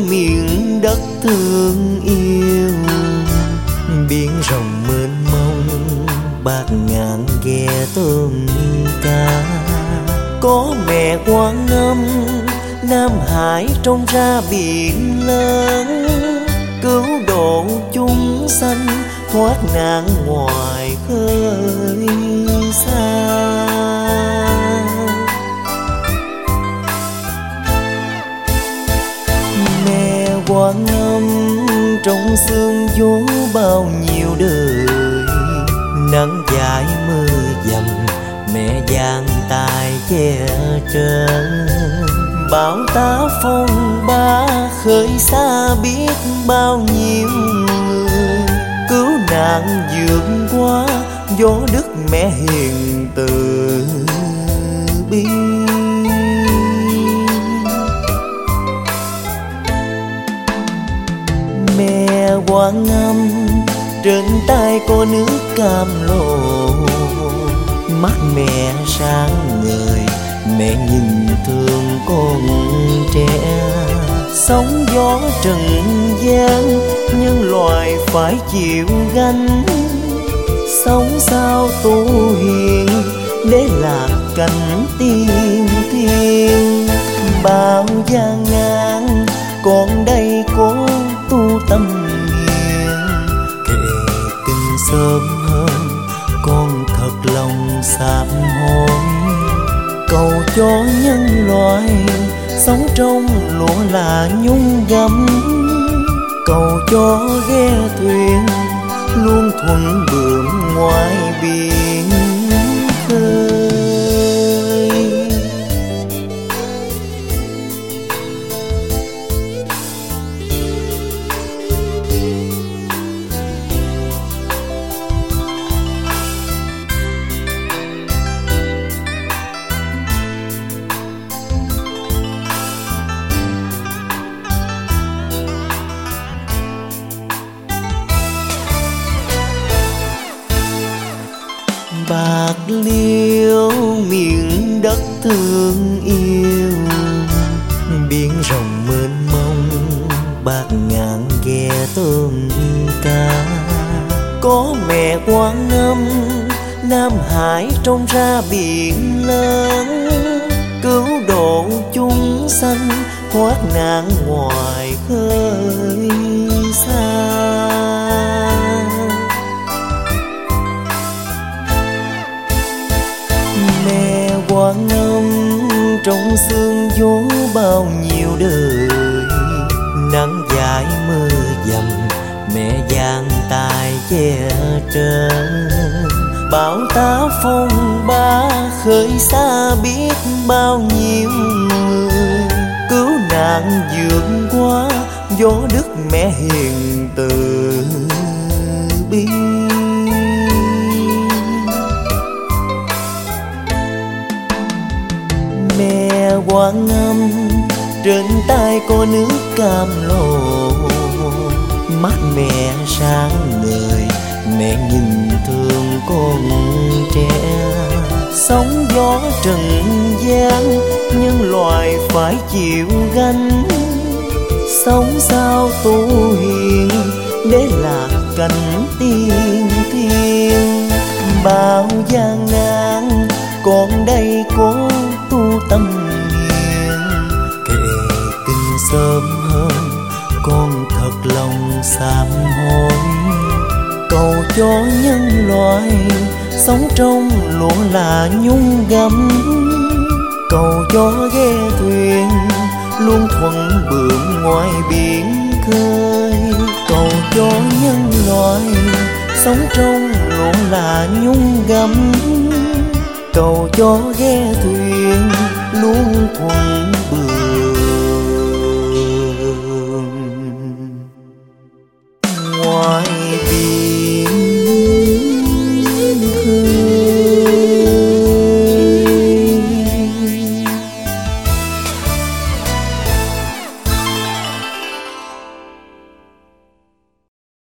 miền đất thương yêu. Biển rộng mênh mông bát ngàn ghe tôm cá. Có mẹ Quan Âm Nam Hải trông ra biển lớn, cứu độ chúng sanh thoát nạn ngoài khơi xa. Mẹ Quan Âm trong xương dỗ bao nhiêu đời, nắng dãi mưa dầm mẹ giang tay che chở. Bão táp phong ba khơi xa biết bao nhiêu người, cứu nạn vượt qua gió đức mẹ hiền từ bi. Mẹ Quan Âm trên tay có nước cam lồ, mắt mẹ sáng ngời mẹ nhìn thương con trẻ. Sóng gió trần gian nhân loại phải chịu gánh, sống sao tu hiền để lạc cảnh tiên thiên. Bao gian nan còn đây có tu tâm nghiền, kệ kinh sớm hơn con thật lòng sám hối. Cầu cho nhân loại sống trong lúa là nhung gấm, cầu cho ghe thuyền luôn thuận bướm ngoài biển khơi. Bạc Liêu miền đất thương yêu, biển rộng mênh mông bát ngàn ghe tôm cá. Có mẹ Quan Âm Nam Hải trông ra biển lớn, cứu độ chúng sanh thoát nạn ngoài khơi xa. Mẹ Quan Âm trong xương dỗ bao nhiêu đời, nắng dãi mưa dầm mẹ giang tay che chở. Bão táp phong ba khơi xa biết bao nhiêu người, cứu nạn vượt qua gió đức mẹ hiền từ bi. Mẹ Quan Âm trên tay có nước cam lồ, mắt mẹ sáng ngời mẹ nhìn thương con trẻ. Sóng gió trần gian nhân loại phải chịu gánh, sống sao tu hiền để lạc cảnh tiên thiên. Bao gian nan còn đây có tu tâm nghiền, kệ kinh sớm hơn con thật lòng sám hối. Cầu cho nhân loại sống trong lúa là nhung gấm, cầu cho ghe thuyền luôn thuận bướm ngoài biển khơi. Cầu cho nhân loại sống trong lúa là nhung gấm, cầu cho ghe thuyền luôn thuận